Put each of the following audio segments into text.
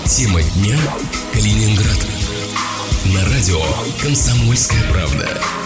Тема дня: Калининград. На радио «Комсомольская правда».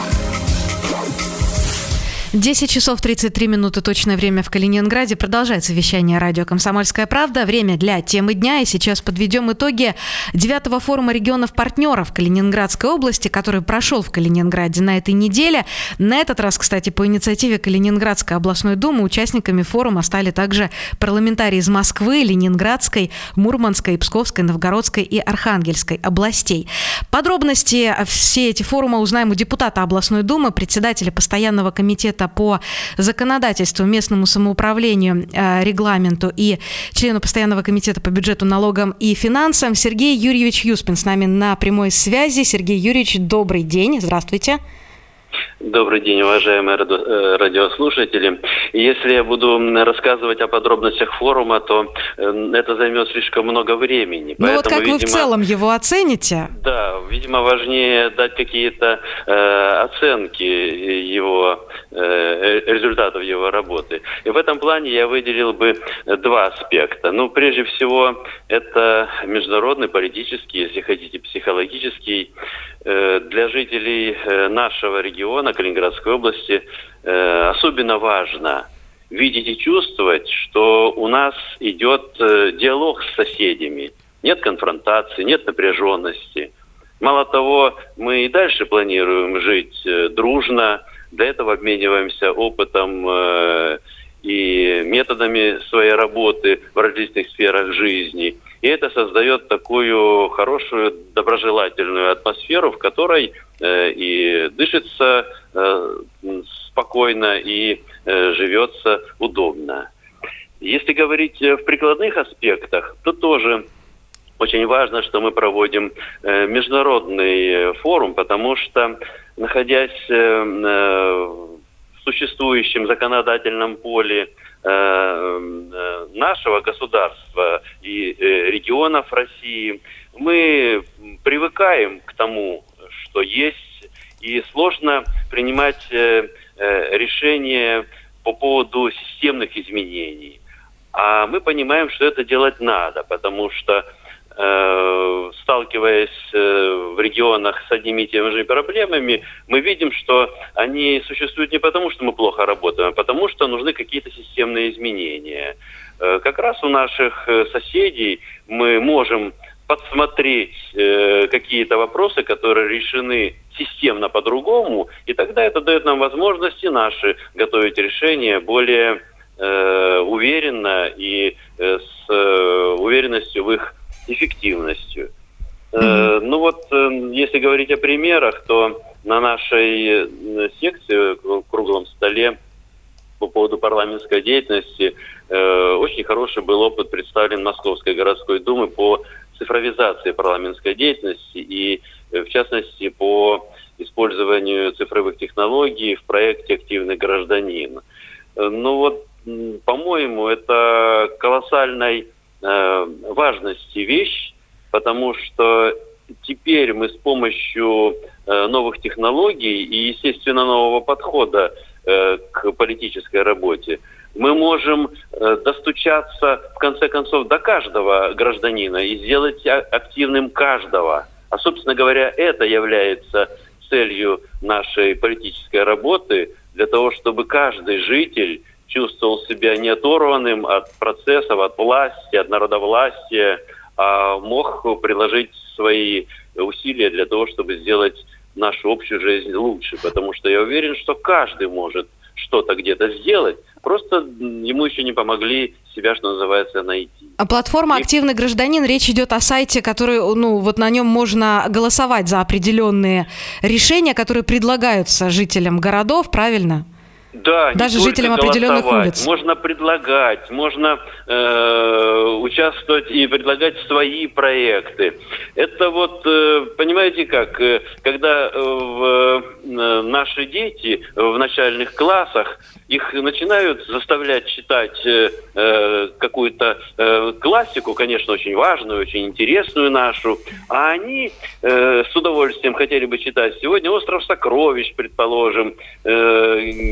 10 часов 33 минуты точное время в Калининграде. Продолжается вещание радио «Комсомольская правда». Время для темы дня. И сейчас подведем итоги 9-го форума регионов-партнеров Калининградской области, который прошел в Калининграде на этой неделе. На этот раз, кстати, по инициативе Калининградской областной думы участниками форума стали также парламентарии из Москвы, Ленинградской, Мурманской, Псковской, Новгородской и Архангельской областей. Подробности все эти форума узнаем у депутата областной думы, председателя постоянного комитета по законодательству, местному самоуправлению, регламенту и члену постоянного комитета по бюджету, налогам и финансам Сергей Юрьевич Юспин с нами на прямой связи. Сергей Юрьевич, добрый день, здравствуйте. Добрый день, уважаемые радиослушатели. Если я буду рассказывать о подробностях форума, то это займет слишком много времени. Ну вот как вы в целом его оцените? Да, видимо, важнее дать какие-то оценки его результатов его работы. И в этом плане я выделил бы два аспекта. Ну, прежде всего, это международный, политический, если хотите, психологический. Для жителей нашего региона, Калининградской области, особенно важно видеть и чувствовать, что у нас идет диалог с соседями. Нет конфронтации, нет напряженности. Мало того, мы и дальше планируем жить дружно. Для этого обмениваемся опытом и методами своей работы в различных сферах жизни. И это создает такую хорошую, доброжелательную атмосферу, в которой и дышится спокойно, и живется удобно. Если говорить в прикладных аспектах, то тоже очень важно, что мы проводим международный форум, потому что, находясь в существующем законодательном поле нашего государства и регионов России, мы привыкаем к тому, что есть, и сложно принимать решения по поводу системных изменений. А мы понимаем, что это делать надо, потому что сталкиваясь в регионах с одними и теми же проблемами, мы видим, что они существуют не потому, что мы плохо работаем, а потому, что нужны какие-то системные изменения. Как раз у наших соседей мы можем подсмотреть какие-то вопросы, которые решены системно по-другому, и тогда это дает нам возможности наши готовить решения более уверенно и с уверенностью в их эффективностью. Ну вот, если говорить о примерах, то на нашей секции, круглом столе по поводу парламентской деятельности, очень хороший был опыт представлен Московской городской думы по цифровизации парламентской деятельности и, в частности, по использованию цифровых технологий в проекте «Активный гражданин». Ну вот, по-моему, это колоссальной важности вещь, потому что теперь мы с помощью новых технологий и, естественно, нового подхода к политической работе мы можем достучаться, в конце концов, до каждого гражданина и сделать активным каждого. А, собственно говоря, это является целью нашей политической работы, для того, чтобы каждый житель чувствовал себя не оторванным от процессов, от власти, от народовластия, а мог приложить свои усилия для того, чтобы сделать нашу общую жизнь лучше. Потому что я уверен, что каждый может что-то где-то сделать, просто ему еще не помогли себя, что называется, найти. А платформа «Активный гражданин», речь идет о сайте, который, вот на нем можно голосовать за определенные решения, которые предлагаются жителям городов, правильно? Да, даже жителям определенных улиц. Можно предлагать, можно участвовать и предлагать свои проекты. Это вот, понимаете как, когда наши дети в начальных классах, их начинают заставлять читать какую-то классику, конечно, очень важную, очень интересную нашу, а они с удовольствием хотели бы читать сегодня «Остров сокровищ», предположим,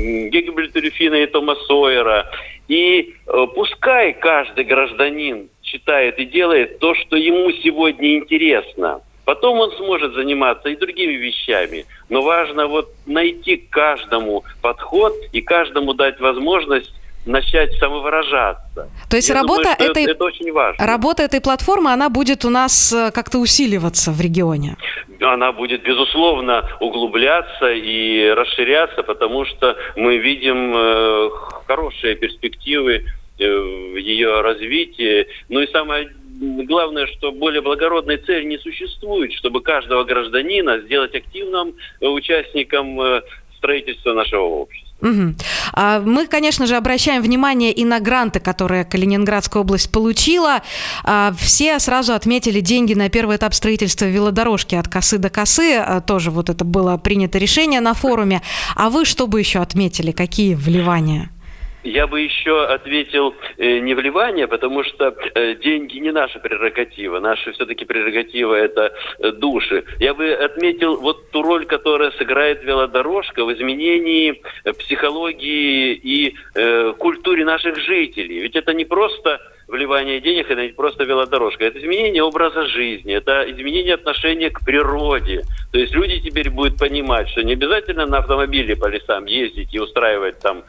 Гекльберта Финна и Тома Сойера. И пускай каждый гражданин считает и делает то, что ему сегодня интересно. Потом он сможет заниматься и другими вещами. Но важно найти каждому подход и каждому дать возможность начать самовыражаться. То есть это очень важно. Работа этой платформы, она будет у нас как-то усиливаться в регионе? Она будет, безусловно, углубляться и расширяться, потому что мы видим хорошие перспективы в ее развитии. Ну и самое главное, что более благородной цели не существует, чтобы каждого гражданина сделать активным участником строительства нашего общества. Угу. Мы, конечно же, обращаем внимание и на гранты, которые Калининградская область получила. Все сразу отметили деньги на первый этап строительства велодорожки от косы до косы. Тоже это было принято решение на форуме. А вы что бы еще отметили? Какие вливания? Я бы еще ответил не вливание, потому что деньги не наша прерогатива. Наша все-таки прерогатива – это души. Я бы отметил ту роль, которую сыграет велодорожка в изменении психологии и культуре наших жителей. Ведь это не просто вливание денег, это не просто велодорожка. Это изменение образа жизни, это изменение отношения к природе. То есть люди теперь будут понимать, что не обязательно на автомобиле по лесам ездить и устраивать там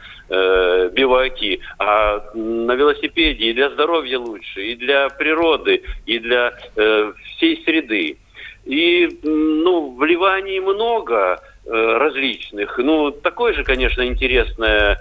биваки, а на велосипеде и для здоровья лучше, и для природы, и для всей среды. И, вливаний много различных. Такое же, конечно, интересное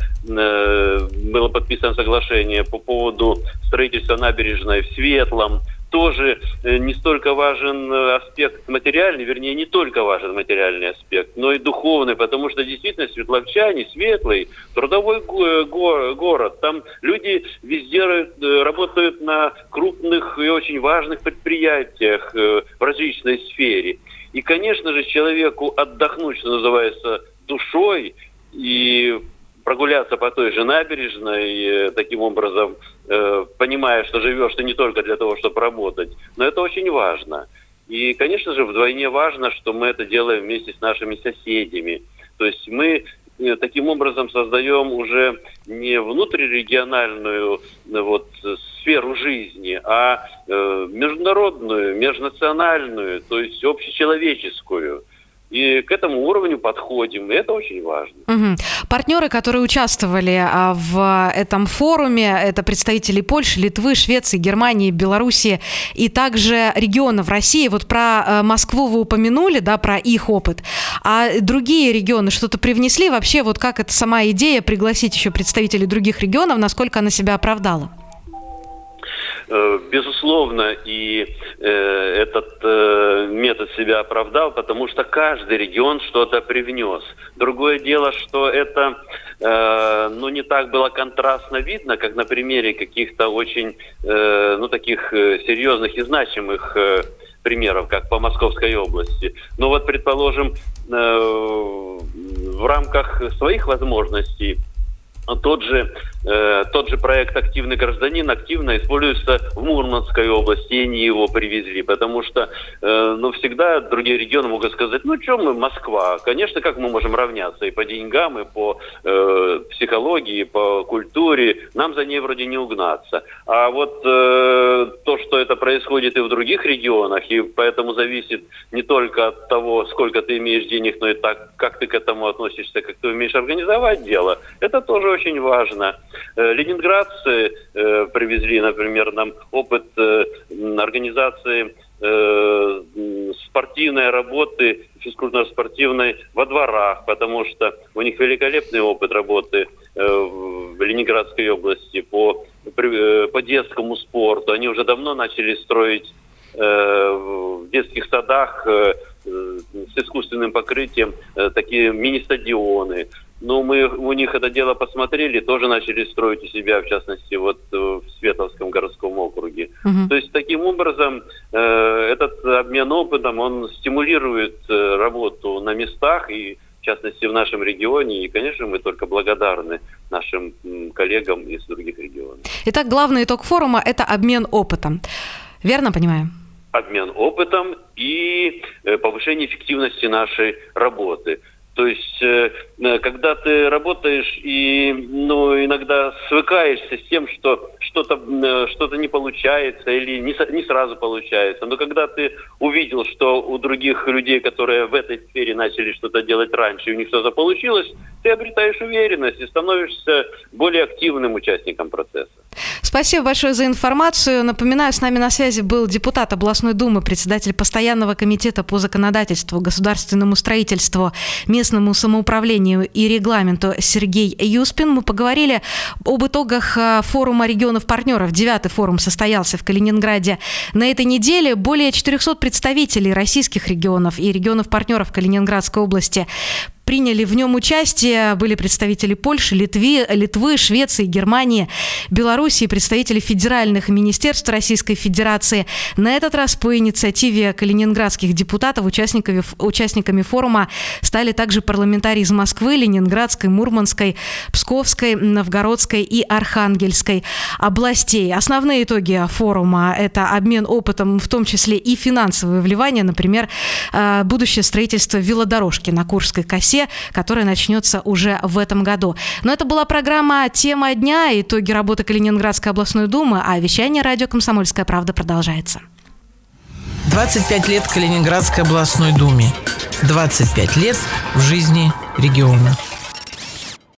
было подписано соглашение по поводу строительства набережной в Светлом. Тоже не столько важен аспект материальный, вернее, не только важен материальный аспект, но и духовный, потому что действительно светловчане, Светлый, трудовой город. Там люди везде работают на крупных и очень важных предприятиях в различной сфере. И, конечно же, человеку отдохнуть, что называется, душой и прогуляться по той же набережной, таким образом, понимая, что живешь ты не только для того, чтобы работать, но это очень важно. И, конечно же, вдвойне важно, что мы это делаем вместе с нашими соседями. То есть мы таким образом создаем уже не внутрирегиональную сферу жизни, а международную, межнациональную, то есть общечеловеческую. И к этому уровню подходим, и это очень важно. Угу. Партнеры, которые участвовали в этом форуме, это представители Польши, Литвы, Швеции, Германии, Белоруссии и также регионов России. Про Москву вы упомянули, да, про их опыт. А другие регионы что-то привнесли? Вообще, как эта сама идея пригласить еще представителей других регионов, насколько она себя оправдала? Безусловно, и этот метод себя оправдал, потому что каждый регион что-то привнес. Другое дело, что это не так было контрастно видно, как на примере каких-то очень таких серьезных и значимых примеров, как по Московской области. Но предположим, в рамках своих возможностей тот же проект «Активный гражданин» активно используется в Мурманской области, и они его привезли, потому что всегда другие регионы могут сказать, что мы, Москва, конечно, как мы можем равняться и по деньгам, и по психологии, и по культуре, нам за ней вроде не угнаться. А то, что это происходит и в других регионах, и поэтому зависит не только от того, сколько ты имеешь денег, но и так, как ты к этому относишься, как ты умеешь организовать дело, это тоже очень важно. Ленинградцы привезли, например, нам опыт организации спортивной работы, физкультурно-спортивной во дворах, потому что у них великолепный опыт работы в Ленинградской области по детскому спорту. Они уже давно начали строить в детских садах с искусственным покрытием такие мини-стадионы. Мы у них это дело посмотрели, тоже начали строить у себя, в частности, в Светловском городском округе. Uh-huh. То есть, таким образом, этот обмен опытом, он стимулирует работу на местах, и в частности, в нашем регионе. И, конечно, мы только благодарны нашим коллегам из других регионов. Итак, главный итог форума – это обмен опытом. Верно понимаю? Обмен опытом и повышение эффективности нашей работы. То есть, когда ты работаешь и иногда свыкаешься с тем, что что-то не получается или не сразу получается. Но когда ты увидел, что у других людей, которые в этой сфере начали что-то делать раньше, и у них что-то получилось, ты обретаешь уверенность и становишься более активным участником процесса. Спасибо большое за информацию. Напоминаю, с нами на связи был депутат областной думы, председатель постоянного комитета по законодательству, государственному строительству, местному самоуправлению и регламенту Сергей Юспин. Мы поговорили об итогах форума регионов-партнеров. 9-й форум состоялся в Калининграде на этой неделе. Более 400 представителей российских регионов и регионов-партнеров Калининградской области приняли в нем участие. Были представители Польши, Литвы, Швеции, Германии, Белоруссии, представители федеральных министерств Российской Федерации. На этот раз по инициативе калининградских депутатов участниками форума стали также парламентарии из Москвы, Ленинградской, Мурманской, Псковской, Новгородской и Архангельской областей. Основные итоги форума – это обмен опытом, в том числе и финансовое вливание, например, будущее строительство велодорожки на Курской косе, которая начнется уже в этом году. Но это была программа «Тема дня», итоги работы Калининградской областной думы, а вещание радио «Комсомольская правда» продолжается. 25 лет Калининградской областной думе. 25 лет в жизни региона.